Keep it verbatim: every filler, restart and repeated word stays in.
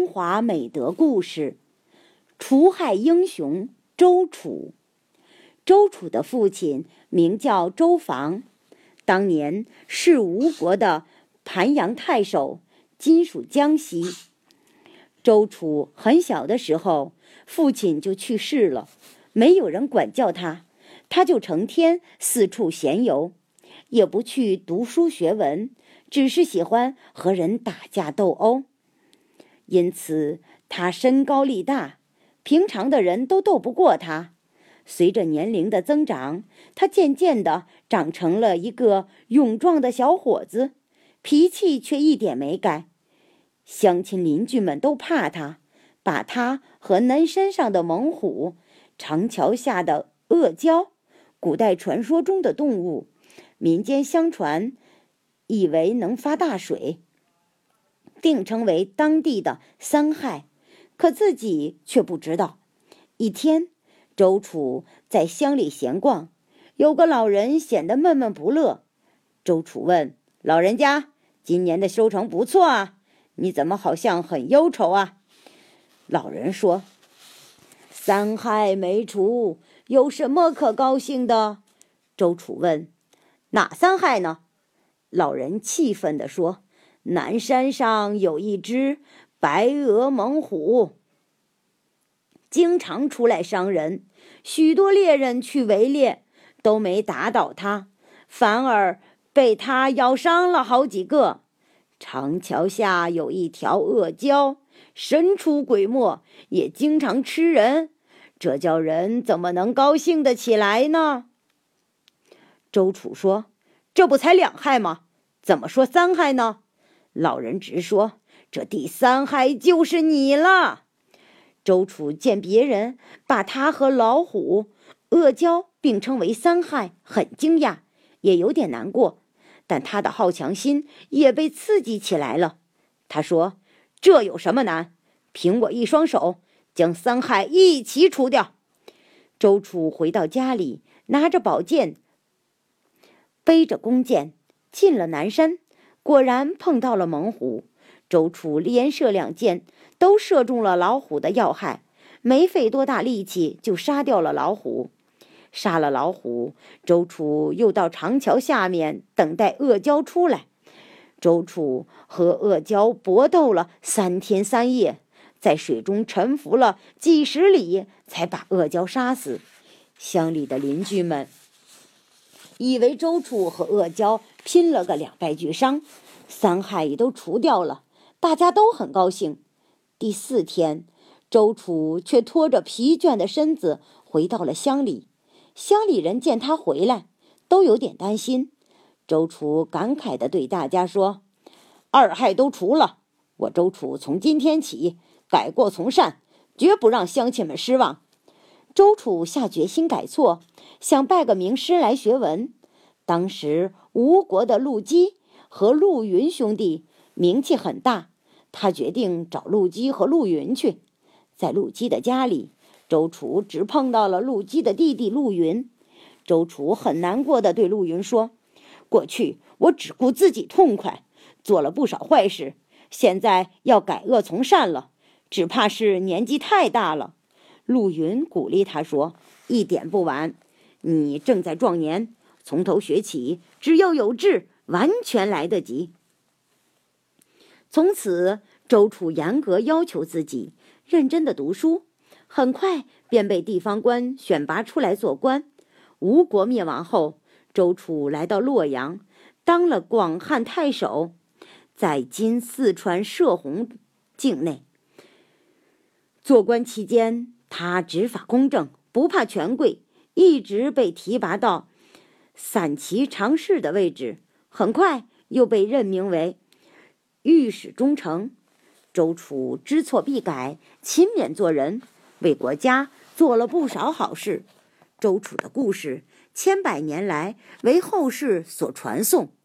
华美德故事：除害英雄周楚。周楚的父亲名叫周防，当年是吴国的盘阳太守，今属江西。周楚很小的时候，父亲就去世了，没有人管教他，他就成天四处闲游，也不去读书学文，只是喜欢和人打架斗殴。因此他身高力大，平常的人都斗不过他。随着年龄的增长，他渐渐地长成了一个勇壮的小伙子，脾气却一点没改。乡亲邻居们都怕他，把他和南山上的猛虎、长桥下的恶蛟、古代传说中的动物，民间相传以为能发大水，定称为当地的三害，可自己却不知道。一天，周楚在乡里闲逛，有个老人显得闷闷不乐。周楚问：“老人家，今年的收成不错啊，你怎么好像很忧愁啊？”老人说：“三害没除，有什么可高兴的？”周楚问：“哪三害呢？”老人气愤地说：“南山上有一只白额猛虎，经常出来伤人，许多猎人去围猎都没打倒它，反而被它咬伤了好几个。长桥下有一条恶蛟，神出鬼没，也经常吃人，这叫人怎么能高兴得起来呢？”周楚说：“这不才两害吗？怎么说三害呢？”老人直说：“这第三害就是你了。”周楚见别人把他和老虎、恶蛟并称为三害，很惊讶，也有点难过，但他的好强心也被刺激起来了。他说：“这有什么难？凭我一双手，将三害一起除掉。”周楚回到家里，拿着宝剑，背着弓箭，进了南山，果然碰到了猛虎。周楚连射两箭，都射中了老虎的要害，没费多大力气就杀掉了老虎。杀了老虎，周楚又到长桥下面等待恶蛟出来。周楚和恶蛟搏斗了三天三夜，在水中沉浮了几十里，才把恶蛟杀死。乡里的邻居们以为周楚和恶蛟拼了个两败俱伤，三害也都除掉了，大家都很高兴。第四天，周楚却拖着疲倦的身子回到了乡里。乡里人见他回来，都有点担心。周楚感慨地对大家说：“二害都除了，我周楚从今天起改过从善，绝不让乡亲们失望。”周楚下决心改错，想拜个名师来学文。当时吴国的陆机和陆云兄弟名气很大，他决定找陆机和陆云去。在陆机的家里，周楚只碰到了陆机的弟弟陆云。周楚很难过地对陆云说：“过去我只顾自己痛快，做了不少坏事，现在要改恶从善了，只怕是年纪太大了。”陆云鼓励他说：“一点不晚，你正在壮年，从头学起，只要有志，完全来得及。”从此，周楚严格要求自己，认真的读书，很快便被地方官选拔出来做官。吴国灭亡后，周楚来到洛阳，当了广汉太守，在今四川射洪境内。做官期间，他执法公正，不怕权贵，一直被提拔到散骑常侍的位置，很快又被任命为御史中丞。周楚知错必改，勤勉做人，为国家做了不少好事。周楚的故事千百年来为后世所传颂。